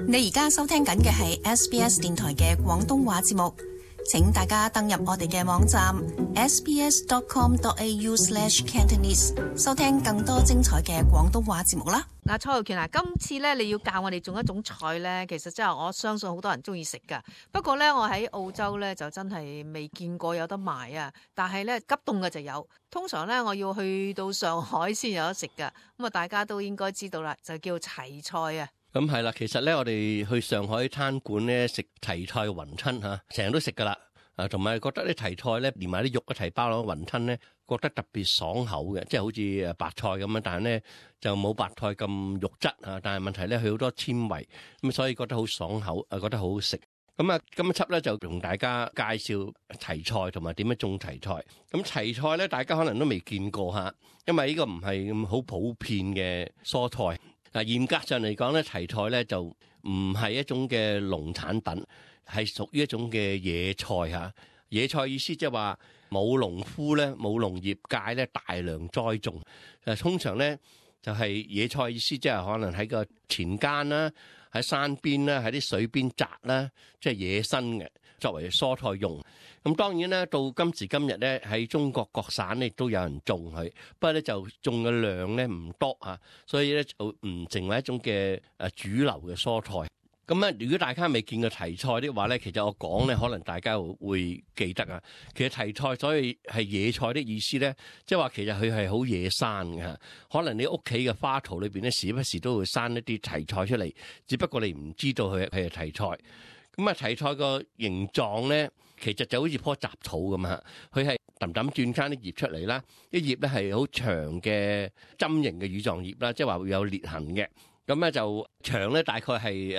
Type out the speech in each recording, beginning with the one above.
你而家收聽緊嘅係 SBS 電台嘅廣東話節目，請大家登入我哋嘅網站 sbs.com.au/cantonese 收聽更多精彩嘅廣東話節目啦。 嗱，蔡浩權啊，今次咧你要教我哋種一種菜咧，其實真係我相信好多人中意食噶。不過咧，我喺澳洲咧就真係未見過有得賣啊。但係咧急凍嘅就有，通常咧我要去到上海先有得食噶。咁啊，大家都應該知道啦，就叫齊菜啊。 咁係啦，其實咧我哋去上海餐館咧食齊菜雲吞嚇，成日都食噶啦。同埋覺得啲齊菜咧連埋啲肉一齊包落雲吞咧，覺得特別爽口嘅，即係好似白菜咁樣，但係咧就冇白菜咁肉質啊。但係問題咧佢好多纖維，咁所以覺得好爽口，覺得好好食。咁啊，今輯咧就同大家介紹齊菜同埋點樣種齊菜。咁齊菜咧，大家可能都未見過嚇，因為呢個唔係咁好普遍嘅蔬菜。嚴格上嚟講咧，齊菜咧就唔係一種嘅農產品，係屬於一種嘅野菜嚇。野菜意思即係話冇農夫咧，冇農業界咧大量栽種。通常咧就係野菜意思即係可能喺個田間啦，喺山邊啦，喺啲水邊摘啦，即係野生嘅作為蔬菜用。咁當然咧，到今時今日咧，喺中國各省咧都有人種佢，不過咧就種嘅量咧唔多啊，所以咧就唔成為一種嘅主流嘅蔬菜。咁啊，如果大家未見過齊菜的話咧，其實我講咧，可能大家會記得啊。其實齊菜所以係野菜的意思咧，即係話其實佢係好野生嘅。可能你屋企嘅花槽裏邊咧，時不時都會生一啲齊菜出嚟，只不過你唔知道佢係齊菜。咁啊，齊菜個形狀咧，其實就好似棵雜草咁啊，佢係揼揼轉翻啲葉出嚟啦，啲葉咧係好長嘅針形嘅羽狀葉啦，即係話會有裂痕嘅。咁咧就長咧大概係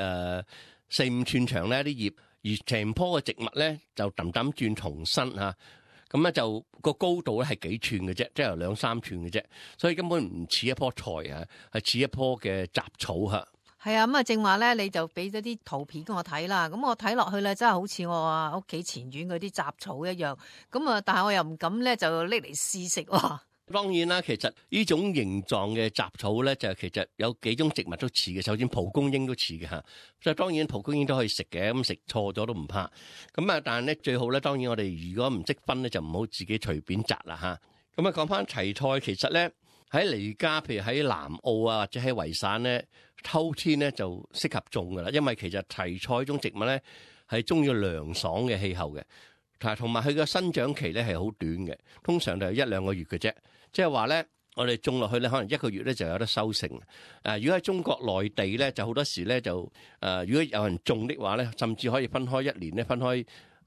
4-5寸長咧啲葉，而成棵嘅植物咧就揼揼轉重生嚇。咁咧就個高度咧係幾寸嘅啫，即係2-3寸嘅啫，所以根本唔似一棵菜啊，係似一棵嘅雜草嚇。 係啊，咁啊正話咧，你就俾咗啲圖片我睇啦。咁我睇落去咧，真係好似我屋企前院嗰啲雜草一樣。咁啊，但係我又唔敢咧，就拎嚟試食喎。 當然啦，其實呢種形狀嘅雜草咧，就其實有幾種植物都似嘅。首先蒲公英都似嘅嚇，所以當然蒲公英都可以食嘅，咁食錯咗都唔怕。咁啊，但係咧最好咧，當然我哋如果唔識分咧，就唔好自己隨便摘啦嚇。咁啊，講翻齊菜，其實咧喺離家，譬如喺南澳啊，或者喺維省咧，秋天咧就適合種噶啦，因為其實齊菜呢種植物咧係中意涼爽嘅氣候嘅，同埋佢嘅生長期咧係好短嘅，通常就係1-2個月嘅啫。即係話咧，我哋種落去咧，可能1個月咧就有得收成。如果喺中國內地咧，就好多時咧就如果有人種的話咧，甚至可以分開1年咧，分開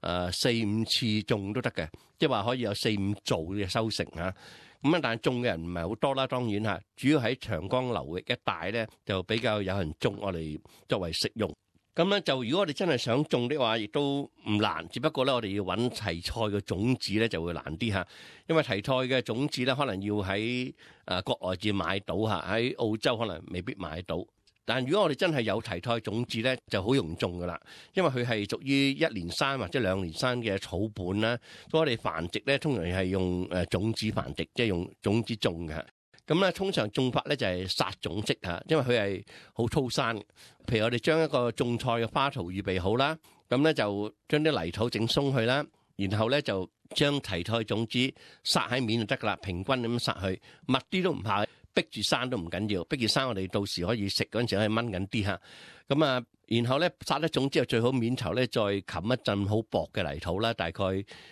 4-5次種都得嘅，即係話可以有4-5造嘅收成嚇。咁啊，但係種嘅人唔係好多啦，當然嚇，主要喺長江流域一帶咧，就比較有人種我哋作為食用。咁咧就如果我哋真係想種的話，亦都唔難，只不過咧我哋要揾齊菜嘅種子咧就會難啲嚇，因為齊菜嘅種子咧可能要喺國內至買到嚇，喺澳洲可能未必買到。但如果我哋真係有齊菜種子咧，就好容易種噶啦，因為佢係屬於1年生或者2年生嘅草本啦。所以我哋繁殖咧通常係用種子繁殖，即係用種子種嘅。咁咧通常種法咧就係撒種式嚇，因為佢係好粗生。譬如我哋將一個種菜嘅花槽預備好啦，咁咧就將啲泥土整鬆去啦，然後咧就將齊菜種子撒喺面就得噶啦，平均咁撒去，密啲都唔怕，逼住生都唔緊要，逼住生我哋到時可以食嗰陣時可以掹緊啲嚇。咁啊，然後咧撒咗種之後，最好面頭咧再冚一陣好薄嘅泥土啦，大概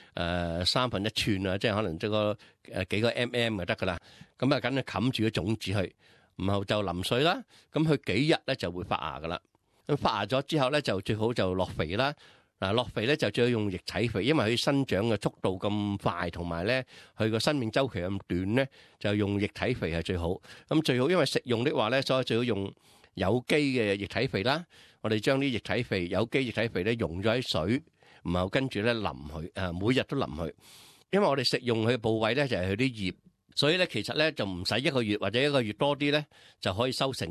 1/3寸啊，即係可能即個幾個 mm 就得噶啦。咁啊，梗係冚住個種子去，然後就淋水啦。咁佢幾日咧就會發芽噶啦。咁發芽咗之後咧，就最好就落肥啦。嗱，落肥咧就最好用液體肥，因為佢生長嘅速度咁快，同埋咧佢個生命週期咁短咧，就用液體肥係最好。咁最好因為食用的話咧，所以最好用有機嘅液體肥啦。我哋將啲液體肥、有機液體肥咧溶咗喺水，然後跟住咧淋佢，每日都淋佢。因為我哋食用佢嘅部位咧就係佢啲葉，所以咧其實咧就唔使1個月或者1個月多啲咧就可以收成噶啦。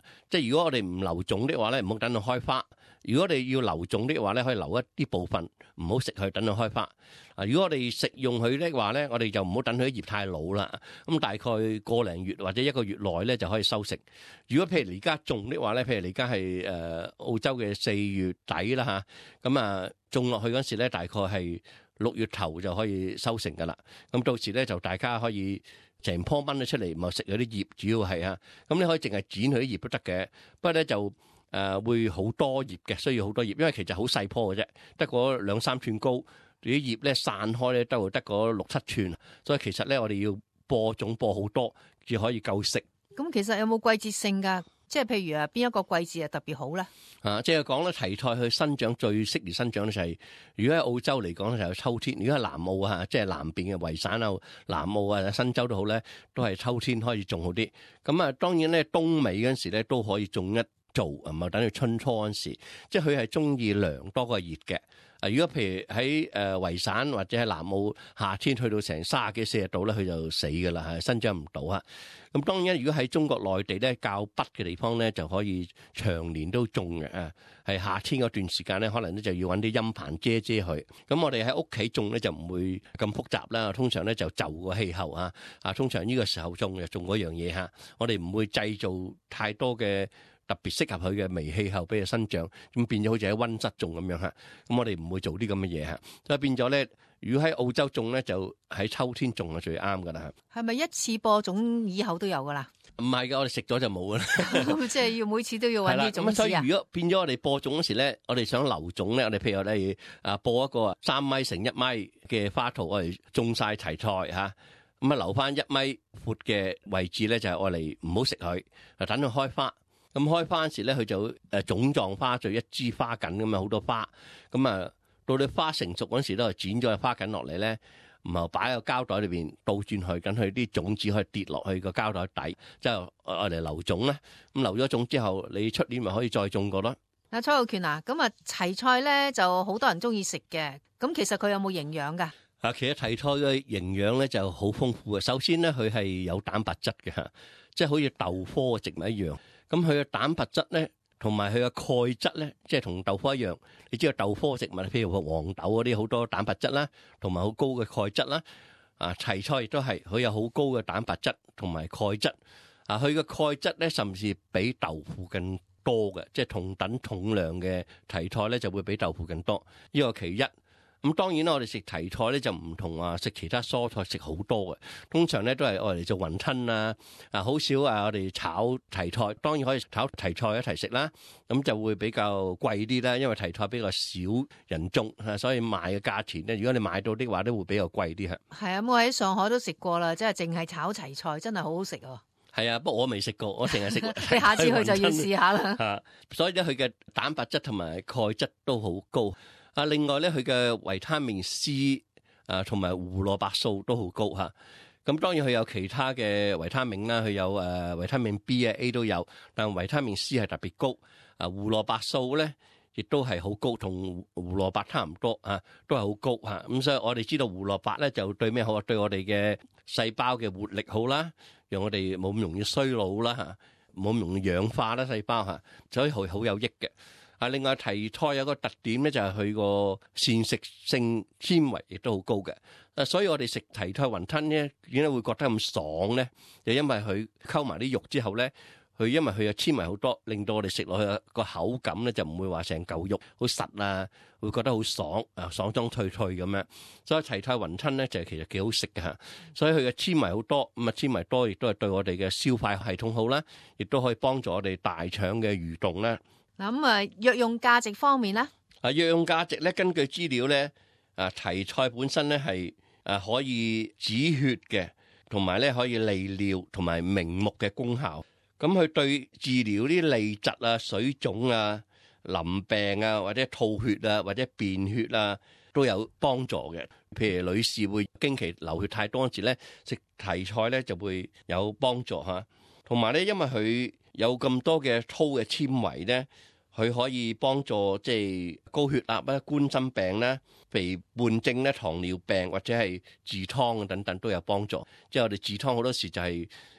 即係如果我哋唔留種的話咧，唔好等佢開花。如果你要留種的話咧，可以留一啲部分，唔好食佢，等佢開花。如果我哋食用佢的話咧，我哋就唔好等佢啲葉太老啦。咁大概個零月或者一個月內咧就可以收成。如果譬如而家種的話咧，譬如而家係澳洲嘅4月底啦嚇，咁種落去嗰時咧，大概係6月頭就可以收成噶啦。咁到時咧就大家可以成棵掹咗出嚟，唔係食佢啲葉，主要係啊。咁你可以淨係剪佢啲葉都得嘅，不過咧就會好多葉嘅，需要好多葉，因為其實好細棵嘅啫，得嗰2-3寸高，啲葉咧散開咧都得嗰6-7寸，所以其實咧我哋要播種播好多，至可以夠食。 咁其實有冇季節性㗎？即係譬如邊一個季節係特別好咧？ 即係講咧提菜去生長最適宜生長咧就係，如果喺澳洲嚟講咧就係秋天，如果喺南澳即係南邊嘅維省啊、南澳啊、新州都好咧，都係秋天開始種好啲。咁當然咧冬尾嗰陣時咧都可以種一做，唔係等佢春初嗰陣時，即係佢係中意涼多過熱嘅。如果譬如喺維省或者喺南澳夏天去到成30幾40度咧，佢就死㗎啦，生長唔到啊。咁當然，如果喺中國內地咧較北嘅地方咧，就可以長年都種嘅。係夏天嗰段時間咧，可能咧就要揾啲陰棚遮佢。咁我哋喺屋企種咧就唔會咁複雜啦。通常咧就個氣候通常呢個時候種就種嗰樣嘢嚇。我哋唔會製造太多嘅特別適合佢嘅微氣候俾佢生長，咁變咗好似喺溫室種咁樣嚇。咁我哋唔會做啲咁嘅嘢嚇，所以變咗咧，如果喺澳洲種咧，就喺秋天種係最啱噶啦。 係咪一次播種以後都有噶啦？ 唔係㗎，我哋食咗就冇噶啦。 咁即係要每次都要揾啲種子啊。 咁所以如果變咗我哋播種嗰時咧，我哋想留種咧，我哋譬如我哋播一個3米乘1米嘅花圖，我哋種晒齊菜嚇，咁留翻1米闊嘅位置咧，就係我哋唔好食佢，等佢開花。咁開花嗰時咧，佢就種狀花，就一枝花緊咁啊，好多花。咁到你花成熟嗰時都係剪咗花緊落嚟咧，然後擺喺個膠袋裏邊倒轉去，等佢啲種子可以跌落去個膠袋底，之後我哋留種咧。咁留咗種之後，你出年咪可以再種過咯。 蔡浩權咁齊菜咧就好多人中意食嘅。咁其實佢有冇營養㗎？ 其實齊菜嘅營養咧就好豐富嘅。首先咧，佢係有蛋白質嘅，即係好似豆科嘅植物一樣。咁佢嘅蛋白質咧，同埋佢嘅鈣質咧，即係同豆科一樣。你知道豆科植物，譬如黃豆嗰啲好多蛋白質啦，同埋好高嘅鈣質啦。齊菜亦都係佢有好高嘅蛋白質同埋鈣質。佢嘅鈣質咧，甚至比豆腐更多嘅，即係同等重量嘅齊菜咧，就會比豆腐更多。呢個其一。咁當然啦，我哋食齊菜咧就唔同食其他蔬菜食好多嘅。通常咧都係我哋做雲吞好少我哋炒齊菜。當然可以炒齊菜一齊食啦，咁就會比較貴啲啦，因為齊菜比較少人種，所以賣嘅價錢咧，如果你買到的話，都會比較貴啲嚇。 係啊，我喺上海都食過啦，即係淨係炒齊菜，真係好好食啊！係啊，不過我未食過，我淨係食。 你下次去就要試下啦。 所以咧，佢嘅蛋白質同埋鈣質都好高。另外咧，佢嘅維他命 C 同埋胡蘿蔔素都好高嚇。咁當然佢有其他嘅維他命啦，佢有維他命 B A 都有，但維他命 C 係特別高。胡蘿蔔素咧亦都係好高，同胡蘿蔔差唔多都係好高嚇。咁所以我哋知道胡蘿蔔咧就對咩好啊？對我哋嘅細胞嘅活力好啦，讓我哋冇咁容易衰老啦，冇咁容易氧化啦細胞嚇，所以佢好有益嘅。另外提菜有個特點咧，就係佢個膳食性纖維亦都好高嘅。所以我哋食提菜雲吞咧，點解會覺得咁爽咧？就因為佢溝埋啲肉之後咧，因為佢嘅纖維好多，令到我哋食落去個口感咧就唔會話成嚿肉好實會覺得好爽爽中脆脆咁樣。所以提菜雲吞咧就其實幾好食嘅嚇。所以佢嘅纖維好多，咁纖維多亦都係對我哋嘅消化系統好啦，亦都可以幫助我哋大腸嘅蠕動啦。 咁藥用價值方面咧， 藥用價值咧，根據資料咧，提菜本身咧係可以止血嘅，同埋咧可以利尿同埋明目嘅功效。咁佢對治療啲痢疾水腫淋病或者吐血或者便血都有幫助嘅。譬如女士會經期流血太多嗰時咧，食提菜咧就會有幫助嚇。同埋咧，因為佢有咁多嘅粗嘅纖維咧，佢可以幫助即係高血壓冠心病啦、肥胖症咧、糖尿病或者係痔瘡等等都有幫助。即係我哋痔瘡好多時就係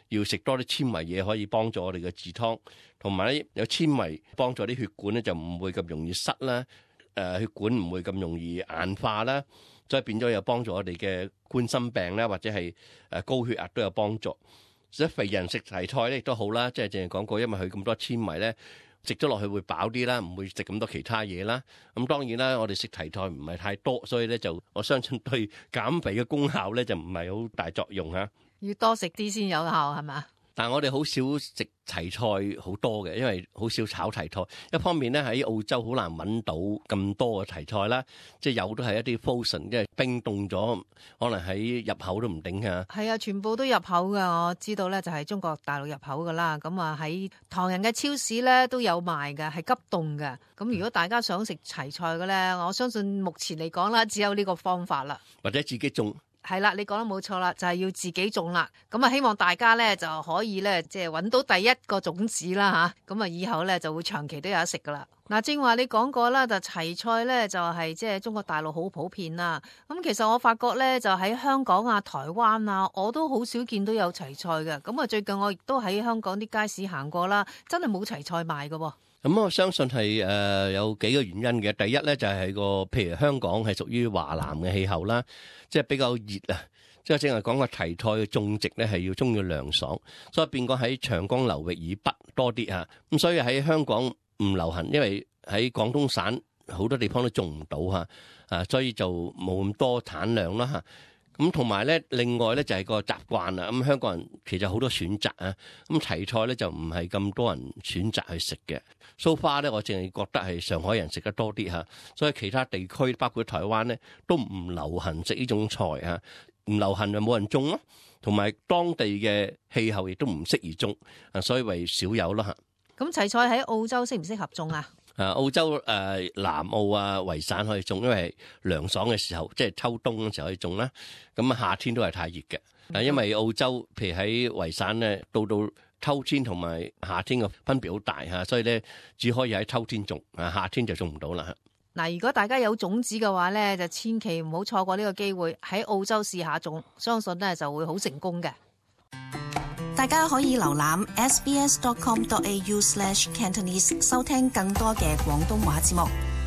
要食多啲纖維嘢，可以幫助我哋嘅治湯，同埋咧有纖維幫助啲血管咧就唔會咁容易塞啦，血管唔會咁容易硬化啦，所以變咗有幫助我哋嘅冠心病啦，或者係高血壓都有幫助。所以肥人食蹄菜咧亦都好啦，即係淨係講過，因為佢咁多纖維咧。食咗落去會飽啲啦，唔會食咁多其他嘢啦。咁當然啦，我哋食蹄菜唔係太多，所以咧就我相信對減肥嘅功效咧就唔係好大作用嚇。 要多食啲先有效係嘛？ 但係我哋好少食蹄菜好多嘅，因為好少炒蹄菜。一方面咧喺澳洲好難揾到咁多嘅蹄菜啦，即係有都係一啲 frozen，即係冰凍咗，可能喺入口都唔頂㗎。係啊，全部都入口㗎。我知道咧就係中國大陸入口㗎啦。咁啊喺唐人嘅超市咧都有賣㗎，係急凍㗎。咁如果大家想食蹄菜嘅咧，我相信目前嚟講啦，只有呢個方法啦， 或者自己種。 係啦，你講得冇錯啦，就係要自己種啦。咁啊，希望大家咧就可以咧，即係揾到第一個種子啦吓。咁啊，以後咧就會長期都有得食噶啦。嗱，正話你講過啦，就蹄菜咧就係即係中國大陸好普遍啦。咁其實我發覺咧，就喺香港啊、台灣啊，我都好少見到有蹄菜嘅。咁啊，最近我亦都喺香港啲街市行過啦，真係冇蹄菜賣㗎。 咁我相信係有幾個原因嘅。第一咧就係譬如香港係屬於華南嘅氣候啦，即係比較熱啊，即係正係講個蹄菜嘅種植咧係要中意涼爽，所以變講喺長江流域以北多啲嚇。咁所以喺香港唔流行，因為喺廣東省好多地方都種唔到嚇，所以就冇咁多產量啦嚇。咁同埋咧，另外咧就係個習慣啦。咁香港人其實好多選擇啊。咁蹄菜咧就唔係咁多人選擇去食嘅。So far咧，我淨係覺得係上海人食得多啲嚇，所以其他地區包括台灣咧都唔流行食呢種菜嚇，唔流行就冇人種咯。同埋當地嘅氣候亦都唔適宜種，所以為少有咯嚇。 咁蹄菜喺澳洲適唔適合種啊？ 澳洲南澳啊維省可以種，因為涼爽嘅時候，即係秋冬嘅時候可以種啦。咁夏天都係太熱嘅，因為澳洲譬如喺維省咧，到秋天同埋夏天嘅分別好大嚇，所以咧只可以喺秋天種，夏天就種唔到啦。 嗱，如果大家有種子嘅話咧，就千祈唔好錯過呢個機會，喺澳洲試下種，相信咧就會好成功嘅。 大家可以瀏覽 sbs.com.au/cantonese 收聽更多嘅廣東話節目。